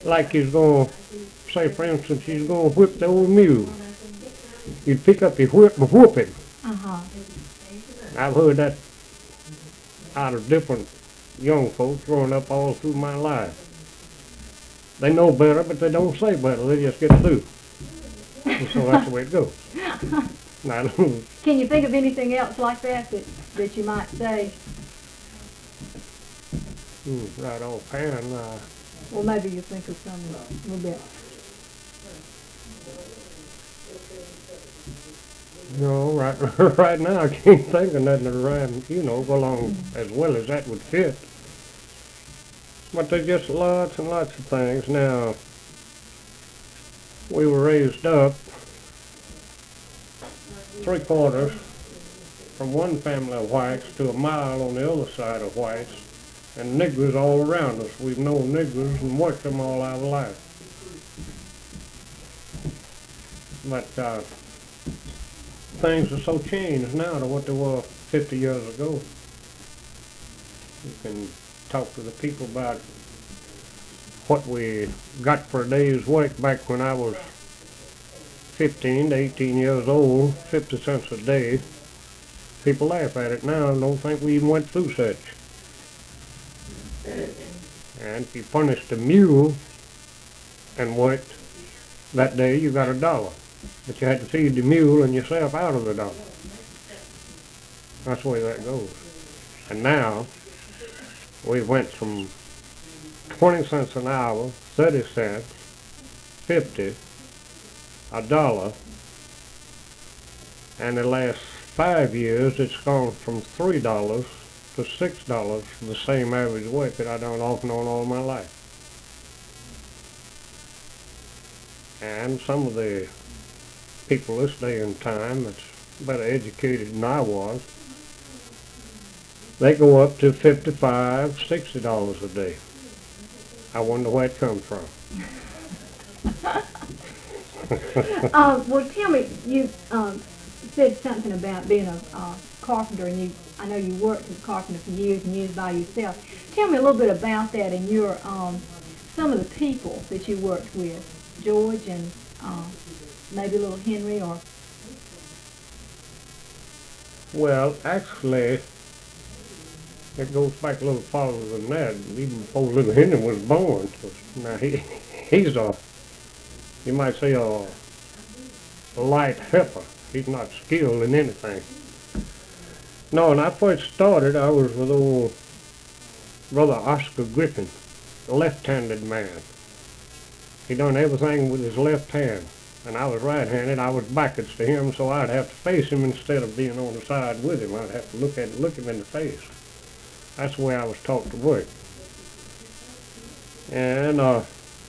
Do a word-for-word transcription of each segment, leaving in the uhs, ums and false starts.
like he's going to, say for instance, he's going to whip the old mule. You'd pick up your whip and whoop him. Uh-huh. I've heard that out of different young folks growing up all through my life. They know better, but they don't say better. They just get through. And so that's the way it goes. Now, can you think of anything else like that that, that you might say? Hmm, right offhand. Uh, well, maybe you think of some a little bit. No, right, right now I can't think of nothing that rhyme, you know, go along as well as that would fit. But there's just lots and lots of things. Now, we were raised up three quarters from one family of whites to a mile on the other side of whites, and niggers all around us. We've known niggers and watched them all our life. But uh, things are so changed now to what they were fifty years ago. You can talk to the people about what we got for a day's work back when I was fifteen to eighteen years old, fifty cents a day. People laugh at it now and don't think we even went through such. And if you punished a mule and worked that day, you got a dollar. But you had to feed the mule and yourself out of the dollar. That's the way that goes. And now, we went from twenty cents an hour, thirty cents, fifty, a dollar, and the last five years it's gone from three dollars to six dollars for the same average work that I done off and on all my life. And some of the people this day and time that's better educated than I was, they go up to fifty-five, sixty dollars a day. I wonder where it comes from. uh, well, tell me, you um, said something about being a uh, carpenter, and you, I know you worked as a carpenter for years and years by yourself. Tell me a little bit about that and your um, some of the people that you worked with, George and uh, maybe little Henry, or. Well, actually, it goes back a little farther than that, even before little Henry was born. Now, he, he's a, you might say, a light helper. He's not skilled in anything. No, when I first started, I was with old Brother Oscar Griffin, a left-handed man. He done everything with his left hand, and I was right-handed. I was backwards to him, so I'd have to face him instead of being on the side with him. I'd have to look at look him in the face. That's the way I was taught to work. And uh,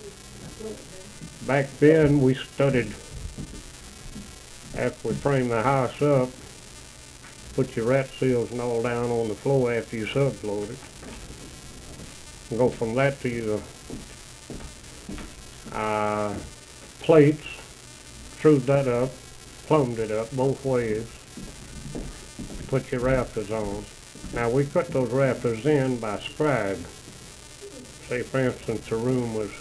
back then we studied, after we framed the house up, put your rat seals and all down on the floor after you subfloored it. And go from that to your uh, plates, screwed that up, plumbed it up both ways, put your rafters on. Now, we cut those rafters in by scribe. Say, for instance, the room was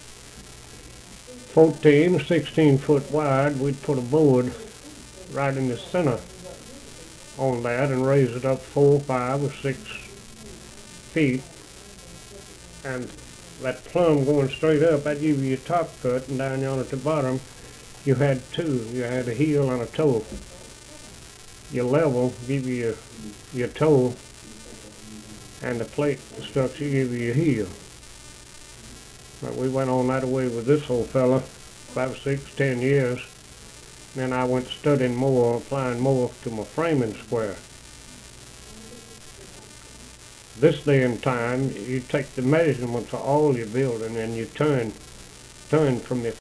fourteen, sixteen foot wide. We'd put a board right in the center on that and raise it up four, five, or six feet. And that plumb going straight up, that'd give you your top cut, and down yonder at the bottom, you had two. You had a heel and a toe. Your level give you your, your toe, and the plate structure give you your heel. But we went on that way with this old fella, five, six, ten years. Then I went studying more, applying more to my framing square. This day and time, you take the measurements of all your building and you turn, turn from the